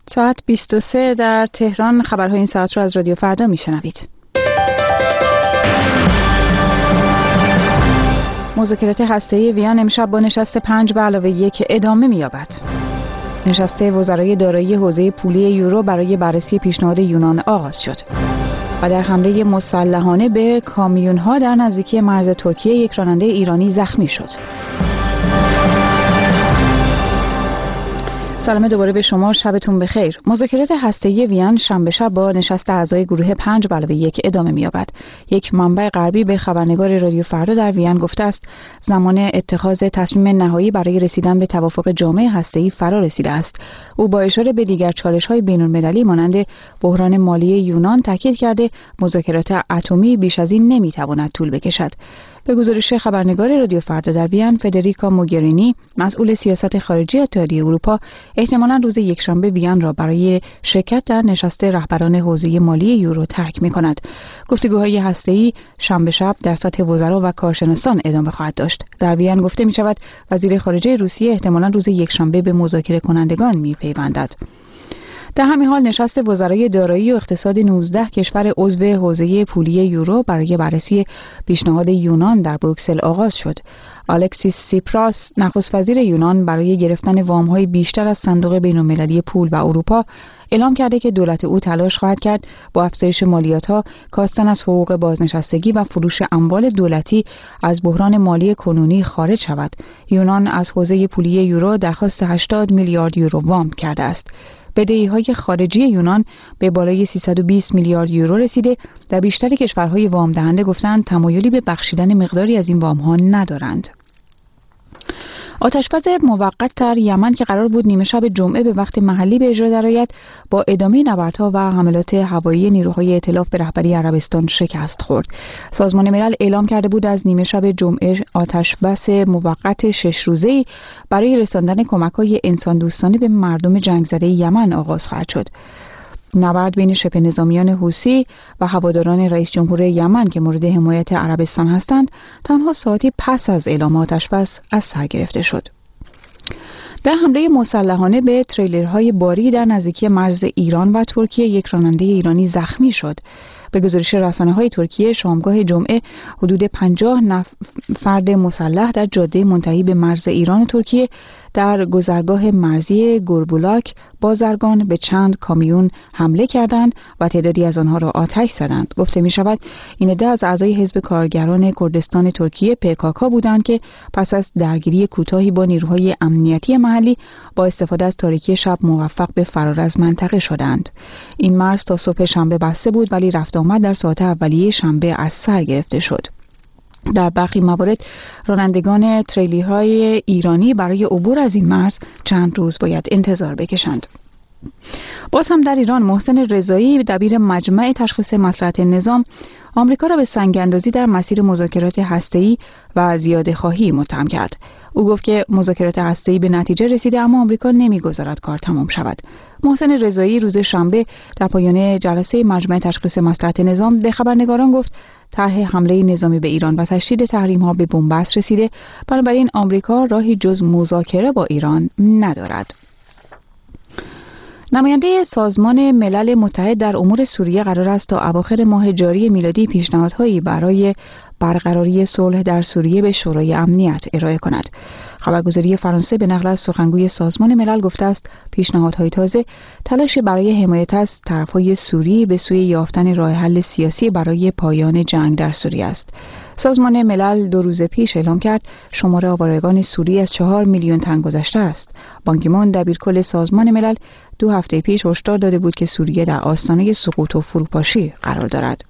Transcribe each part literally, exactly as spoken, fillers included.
ساعت بیست و سه در تهران. خبرهای این ساعت را از رادیو فردا میشنوید. مذاکرات هسته‌ای وین امشب با نشست پنج به علاوه یک ادامه می‌یابد. نشست وزرای دارایی حوزه پولی یورو برای بررسی پیشنهاد یونان آغاز شد. و در حمله مسلحانه به کامیون‌ها در نزدیکی مرز ترکیه یک راننده ایرانی زخمی شد. سلام دوباره به شما، شبتون بخیر. مذاکرات هسته‌ای وین شنبه شب با نشست اعضای گروه پنج به علاوه یک ادامه می‌یابد. یک منبع غربی به خبرنگار رادیو فردا در وین گفته است زمان اتخاذ تصمیم نهایی برای رسیدن به توافق جامع هسته‌ای فرا رسیده است. او با اشاره به دیگر چالش‌های بین‌المللی مانند بحران مالی یونان تاکید کرده مذاکرات اتمی بیش از این نمی‌تواند طول بکشد. به گزارش خبرنگار رادیو فردا در وین، فدریکا موگرینی، مسئول سیاست خارجی اتحادیه اروپا، احتمالاً روز یکشنبه وین را برای شرکت در نشست رهبران حوزه مالی یورو ترک می‌کند. گفتگوهای هسته‌ای شنبه شب در سطح وزرا و کارشناسان ادامه خواهد داشت. در وین گفته می‌شود وزیر خارجه روسیه احتمالاً روز یکشنبه به مذاکره کنندگان می‌پیوندد. در همین حال نشست وزرای دارایی و اقتصاد نوزده کشور عضو حوزه پولی یورو برای بررسی پیشنهاد یونان در بروکسل آغاز شد. الکسیس سیپراس، نخست وزیر یونان، برای گرفتن وام‌های بیشتر از صندوق بین‌المللی پول و اروپا اعلام کرده که دولت او تلاش خواهد کرد با افزایش مالیات‌ها، کاستن از حقوق بازنشستگی و فروش اموال دولتی از بحران مالی کنونی خارج شود. یونان از حوزه پولی یورو درخواست هشتاد میلیارد یورو وام کرده است. بدهی‌های خارجی یونان به بالای سیصد و بیست میلیارد یورو رسیده و بیشتر کشورهای وام دهنده گفتند تمایلی به بخشیدن مقداری از این وام‌ها ندارند. آتشبس موقت در یمن که قرار بود نیمه شب جمعه به وقت محلی به اجرا درآید، با ادامه نبردها و حملات هوایی نیروهای ائتلاف به رهبری عربستان شکست خورد. سازمان ملل اعلام کرده بود از نیمه شب جمعه آتشبس موقت شش روزه‌ای برای رساندن کمک‌های انسان دوستانه به مردم جنگ‌زده یمن آغاز خواهد شد. نبرد بین شبه نظامیان حوثی و هواداران رئیس جمهور یمن که مورد حمایت عربستان هستند تنها ساعتی پس از اعلام آتشبس از سر گرفته شد. در حمله مسلحانه به تریلرهای باری در نزدیکی مرز ایران و ترکیه یک راننده ایرانی زخمی شد. به گزارش رسانه‌های ترکیه شامگاه جمعه حدود پنجاه نفر فرد مسلح در جاده منتهی به مرز ایران و ترکیه در گذرگاه مرزی گوربولاک بازرگان به چند کامیون حمله کردند و تعدادی از آنها را آتش زدند. گفته می شود این عده از اعضای حزب کارگران کردستان ترکیه پی کی کی بودند که پس از درگیری کوتاهی با نیروهای امنیتی محلی با استفاده از تاریکی شب موفق به فرار از منطقه شدند. این مرز تا صبح شنبه بسته بود ولی رفت آمد در ساعات اولیه شنبه از سر گرفته شد. در برخی موارد رانندگان تریلی‌های ایرانی برای عبور از این مرز چند روز باید انتظار بکشند. باز هم در ایران محسن رضایی، دبیر مجمع تشخیص مصلحت نظام، آمریکا را به سنگ اندازی در مسیر مذاکرات هسته‌ای و زیاده‌خواهی متهم کرد. او گفت که مذاکرات هسته‌ای به نتیجه رسیده اما آمریکا نمی‌گذارد کار تمام شود. محسن رضایی روز شنبه در پایان جلسه مجمع تشخیص مصلحت نظام به خبرنگاران گفت طرح حمله نظامی به ایران و تشدید تحریم‌ها به بنبست رسیده، بنابراین آمریکا راهی جز مذاکره با ایران ندارد. نماینده سازمان ملل متحد در امور سوریه قرار است تا اواخر ماه جاری میلادی پیشنهادهایی برای برقراری صلح در سوریه به شورای امنیت ارائه کند. خبرگزاری فرانسه به نقل از سخنگوی سازمان ملل گفته است پیشنهادهای تازه تلاش برای حمایت از طرفهای سوری به سوی یافتن راه حل سیاسی برای پایان جنگ در سوریه است. سازمان ملل دو روز پیش اعلام کرد شمار آوارگان سوری از چهار میلیون تن گذشته است. بان کی مون دبیرکل سازمان ملل دو هفته پیش هشدار داده بود که سوریه در آستانه سقوط و فروپاشی قرار دارد.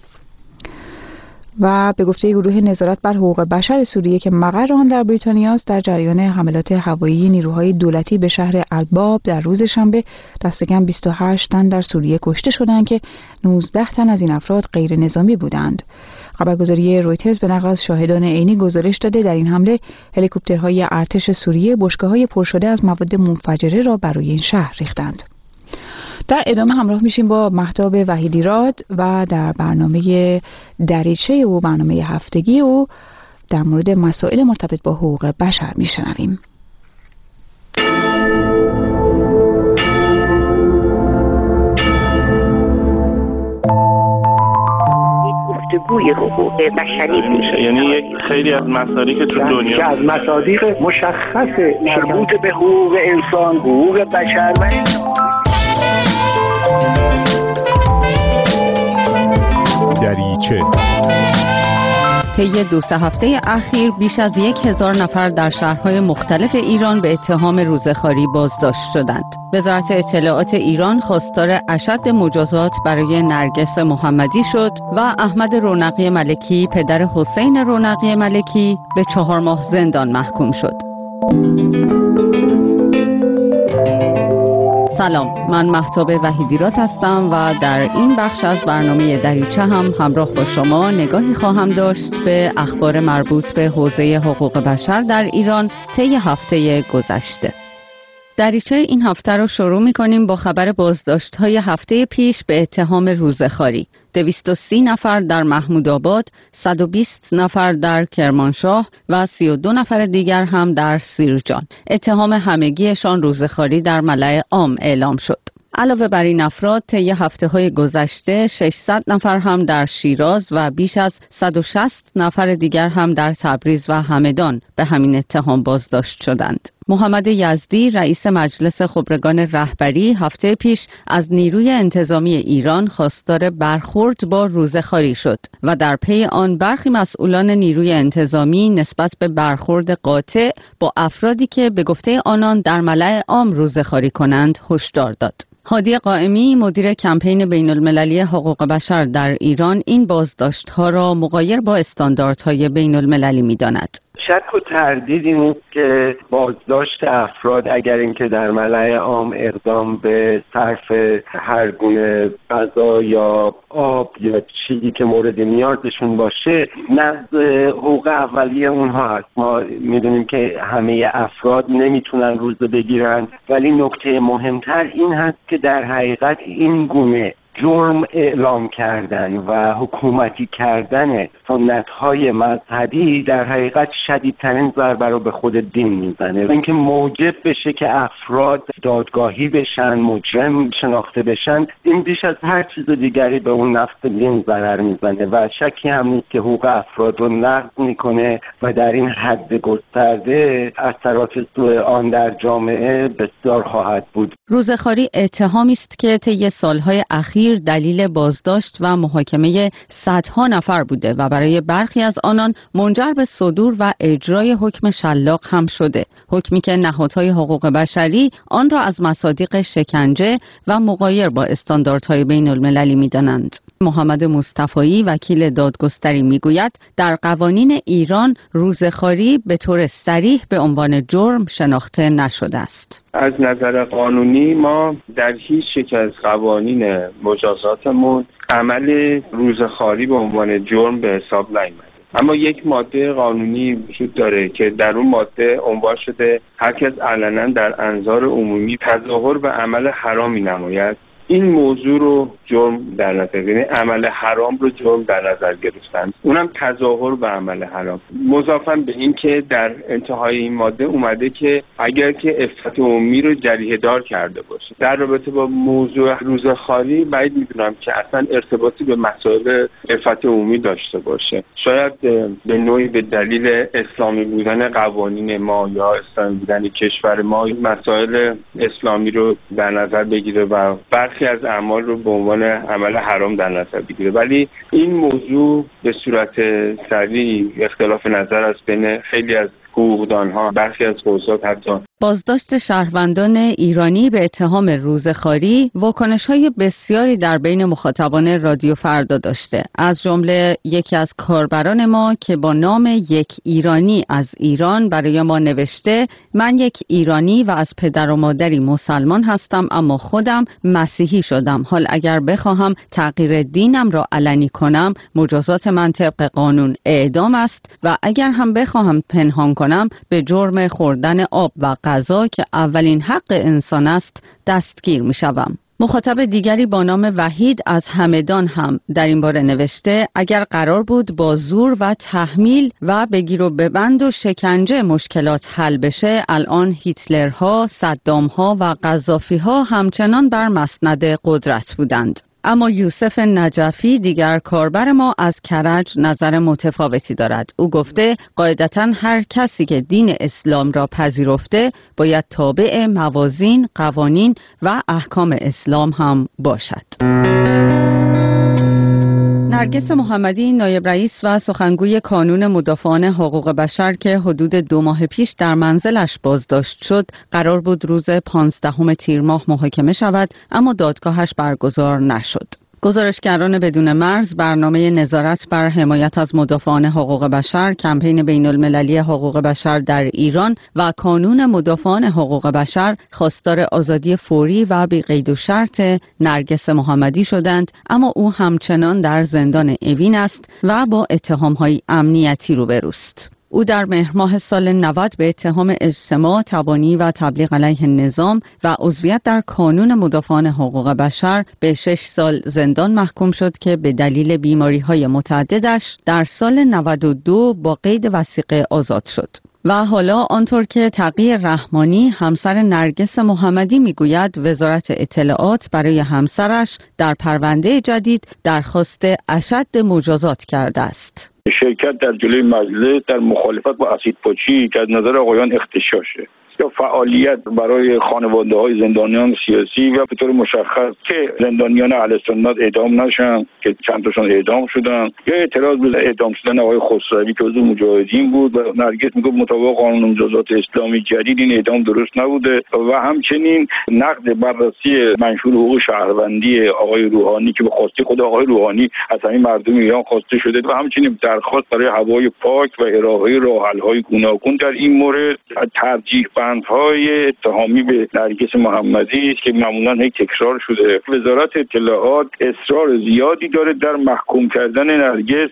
و به گفته گروه نظارت بر حقوق بشر سوریه که مقر آن در بریتانیا است، در جریان حملات هوایی نیروهای دولتی به شهر الباب در روز شنبه دست کم بیست و هشت تن در سوریه کشته شدند که نوزده تن از این افراد غیر نظامی بودند. خبرگزاری رویترز به نقل از شاهدان عینی گزارش داده در این حمله هلیکوپترهای ارتش سوریه بشکه‌های پر شده از مواد منفجره را بر روی این شهر ریختند. در ادامه همراه میشیم با مهتاب وحیدی راد و در برنامه دریچه او، برنامه هفتگی او، در مورد مسائل مرتبط با حقوق بشر میشنویم. بازگوی حقوق بشری میشه. یعنی یک خیلی از مصادیق تو دنیا که از مصادیق مشخص مربوط به حقوق انسان، حقوق بشر و دریچه. طی دو سه هفته اخیر بیش از یک هزار نفر در شهرهای مختلف ایران به اتهام روزخواری بازداشت شدند. وزارت اطلاعات ایران خواستار اشد مجازات برای نرگس محمدی شد و احمد رونقی ملکی پدر حسین رونقی ملکی به چهار ماه زندان محکوم شد. سلام، من مهتاب وحیدیرات هستم و در این بخش از برنامه دریچه هم همراه با شما نگاهی خواهم داشت به اخبار مربوط به حوزه حقوق بشر در ایران طی هفته گذشته. دریچه این هفته رو شروع می‌کنیم با خبر بازداشت‌های هفته پیش به اتهام روزخواری. دویست و سی نفر در محمودآباد، صد و بیست نفر در کرمانشاه و سی و دو نفر دیگر هم در سیرجان. اتهام همگیشان روزخواری در ملأ عام اعلام شد. علاوه بر این افراد طی هفته‌های گذشته ششصد نفر هم در شیراز و بیش از صد و شصت نفر دیگر هم در تبریز و همدان به همین اتهام بازداشت شدند. محمد یزدی رئیس مجلس خبرگان رهبری هفته پیش از نیروی انتظامی ایران خواستار برخورد با روزخواری شد و در پی آن برخی مسئولان نیروی انتظامی نسبت به برخورد قاطع با افرادی که به گفته آنان در ملأ عام روزخواری کنند هشدار داد. هادی قائمی مدیر کمپین بین المللی حقوق بشر در ایران این بازداشت‌ها را مغایر با استانداردهای بین المللی می‌داند. شک و تردید این است که بازداشت افراد اگر اینکه در ملأ عام اقدام به صرف هر گونه غذا یا آب یا چیزی که مورد نیازشون باشه نقض حقوق اولیه اونها هست. ما میدونیم که همه افراد نمیتونن روزه بگیرن، ولی نکته مهمتر این هست که در حقیقت این گونه جرم اعلام کردن و حکومتی کردن سنت‌های مذهبی در حقیقت شدیدترین ضربه رو به خود دین میزنه. اینکه موجب بشه که افراد دادگاهی بشن، مجرم شناخته بشن، این بیش از هر چیز دیگری به اون نفس دین ضرر میزنه و شکی هم نیست که حقوق افراد رو نقض میکنه و در این حد گسترده اثرات سوء آن در جامعه بسیار خواهد بود. روزخواری اتهامی است که طی سالهای اخیر دلیل بازداشت و محاکمه صدها نفر بوده و برای برخی از آنان منجر به صدور و اجرای حکم شلاق هم شده. حکمی که نهادهای حقوق بشری آن را از مصادیق شکنجه و مغایر با استانداردهای بین المللی می‌دانند. محمد مصطفایی وکیل دادگستری میگوید در قوانین ایران روزخواری به طور صریح به عنوان جرم شناخته نشده است. از نظر قانونی ما در هیچ یک از قوانین مجازاتمون عمل روزخواری به عنوان جرم به حساب نیامده. اما یک ماده قانونی وجود داره که در اون ماده عنوان شده هر کس علنا در انظار عمومی تظاهر به عمل حرامی نماید، این موضوع رو جرم در نظر گرفتن، عمل حرام رو جرم در نظر گرفتن، اونم تظاهر به عمل حرام. مضافاً به این که در انتهای این ماده اومده که اگر که عفت عمومی رو جریحه دار کرده باشه. در رابطه با موضوع روزخواری بعید میدونم که اصلا ارتباطی به مسائل عفت عمومی داشته باشه. شاید به نوعی به دلیل اسلامی بودن قوانین ما یا اسلامی بودن کشور ما مسائل اسلامی رو در نظر بگیره و برخی از اعمال رو به عنوان عمل حرام در نظر بگیره، ولی این موضوع به صورت صریح اختلاف نظر است بین خیلی از حقوقدانها، برخی از قضات حتی. بازداشت شهروندان ایرانی به اتهام روزخواری واکنش‌های بسیاری در بین مخاطبان رادیو فردا داشته. از جمله یکی از کاربران ما که با نام یک ایرانی از ایران برای ما نوشته: من یک ایرانی و از پدر و مادری مسلمان هستم اما خودم مسیحی شدم. حال اگر بخواهم تغییر دینم را علنی کنم مجازات من طبق قانون اعدام است و اگر هم بخواهم پنهان کنم به جرم خوردن آب و غذا که اولین حق انسان است دستگیر می شوم. مخاطب دیگری با نام وحید از همدان هم در این باره نوشته: اگر قرار بود با زور و تحمیل و بگیر و ببند و شکنجه مشکلات حل بشه، الان هیتلرها، صدامها و قذافیها همچنان بر مسند قدرت بودند. اما یوسف نجفی دیگر کاربر ما از کرج نظر متفاوتی دارد. او گفته قاعدتاً هر کسی که دین اسلام را پذیرفته باید تابع موازین، قوانین و احکام اسلام هم باشد. نرگس محمدی نایب رئیس و سخنگوی کانون مدافعان حقوق بشر که حدود دو ماه پیش در منزلش بازداشت شد، قرار بود روز پانزدهم تیر ماه محاکمه شود، اما دادگاهش برگزار نشد. گزارشگران بدون مرز، برنامه نظارت بر حمایت از مدافعان حقوق بشر، کمپین بین المللی حقوق بشر در ایران و کانون مدافعان حقوق بشر خواستار آزادی فوری و بی قید و شرط نرگس محمدی شدند، اما او همچنان در زندان اوین است و با اتهام‌های امنیتی روبروست. او در مهر ماه سال نود به اتهام اجتماع، تبانی و تبلیغ علیه نظام و عضویت در کانون مدافعان حقوق بشر به شش سال زندان محکوم شد که به دلیل بیماری‌های متعددش در سال نود و دو با قید وثیقه آزاد شد. و حالا آنطور که تقی رحمانی همسر نرگس محمدی میگوید، وزارت اطلاعات برای همسرش در پرونده جدید درخواست اشد مجازات کرده است. شرکت در جلوی مجلس در مخالفت با اسیدپاچی که از نظر آقایان اغتشاشه یا فعالیت برای خانواده های زندانیان سیاسی و به طور مشخص که زندانیان اهل سنت اعدام نشن که چند تاشون اعدام شدن، یا اعتراض به اعدام شدن آقای خسروی که عضو مجاهدین بود و نرگس میگفت مطابق قانون مجازات اسلامی جدید این اعدام درست نبوده، و همچنین نقد بررسی منشور حقوق شهروندی آقای روحانی که به خواسته خود آقای روحانی از همین مردم ایران خواسته شده، و همچنین درخواست برای هوای پاک و ارائه راه‌حل‌های گوناگون در این مورد. ترجیح بندهای اتهامی به نرگس محمدی است که معمولا هی تکرار شده. وزارت اطلاعات اصرار زیادی داره در محکوم کردن نرگس.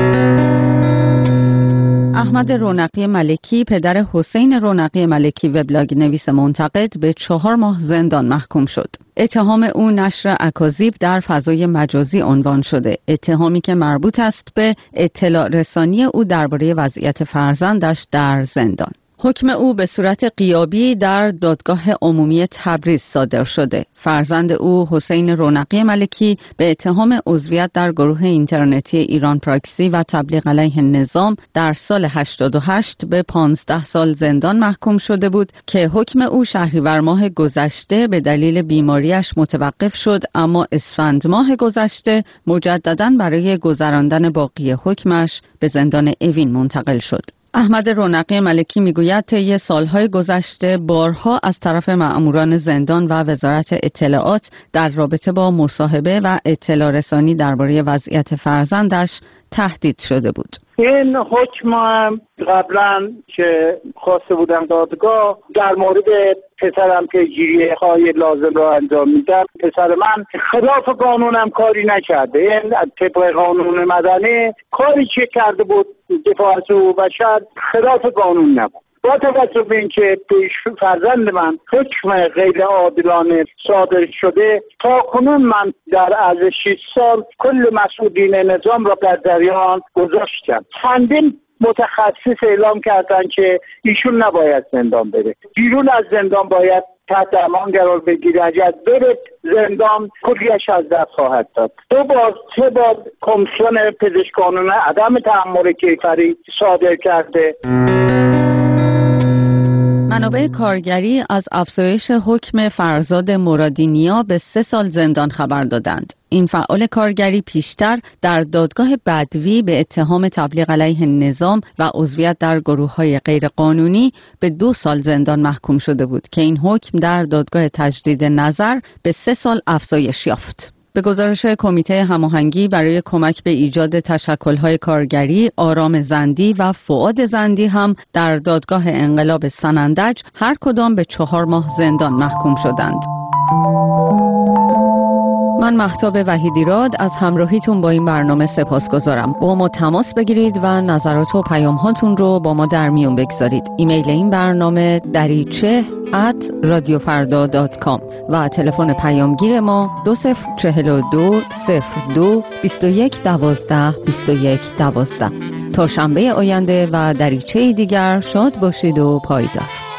احمد رونقی ملکی، پدر حسین رونقی ملکی وبلاگ نویس منتقد، به چهار ماه زندان محکوم شد. اتهام او نشر اکاذیب در فضای مجازی عنوان شده، اتهامی که مربوط است به اطلاع رسانی او درباره وضعیت فرزندش در زندان. حکم او به صورت غیابی در دادگاه عمومی تبریز صادر شده. فرزند او حسین رونقی ملکی به اتهام عضویت در گروه اینترنتی ایران پراکسی و تبلیغ علیه نظام در سال هشتاد و هشت به پانزده سال زندان محکوم شده بود که حکم او شهریور ماه گذشته به دلیل بیماریش متوقف شد، اما اسفند ماه گذشته مجدداً برای گذراندن باقی حکمش به زندان اوین منتقل شد. احمد رونقی ملکی میگوید طی سالهای گذشته بارها از طرف مأموران زندان و وزارت اطلاعات در رابطه با مصاحبه و اطلاع رسانی درباره وضعیت فرزندش تهدید شده بود. این حکم قبلا که خواسته بودم دادگاه در مورد پسرم که جیریه های لازم را انجام میدم، پسر من خلاف قانونم کاری نکرده. این طبق قانون مدنی کاری که کرده بود دفاع از حقوق بشر خلاف قانون نبود. با توجه به اینکه پیش فرزند من حکم غیر عادلانه صادر شده، تا کنون من در عرض شش سال کل مسئولین نظام را در جریان گذاشتم. چندین متخصص اعلام کردن که ایشون نباید زندان بره، بیرون از زندان باید تحت امان قرار بگیره، اگر بره زندان کلیش از دست خواهد داد. دو بار سه بار کمیسیون پزشکانه عدم تحمل کیفری صادر کرده. منابع کارگری از افزایش حکم فرزاد مرادینیا به سه سال زندان خبر دادند. این فعال کارگری پیشتر در دادگاه بدوی به اتهام تبلیغ علیه نظام و عضویت در گروه‌های غیرقانونی به دو سال زندان محکوم شده بود که این حکم در دادگاه تجدید نظر به سه سال افزایش یافت. به گزارش کمیته هماهنگی برای کمک به ایجاد تشکل‌های کارگری، آرام زندی و فؤاد زندی هم در دادگاه انقلاب سنندج هر کدام به چهار ماه زندان محکوم شدند. من مهتاب وحیدیراد از همراهیتون با این برنامه سپاسگزارم. با ما تماس بگیرید و نظرات و پیام هاتون رو با ما در میون بگذارید. ایمیل این برنامه دریچه ات رادیو فردا دات کام و تلفن پیامگیر ما دو صفر چهل و دو صفر دو بیست و یک دوازده بیست و یک دوازده. تا شنبه آینده و دریچه دیگر شاد باشید و پایدار.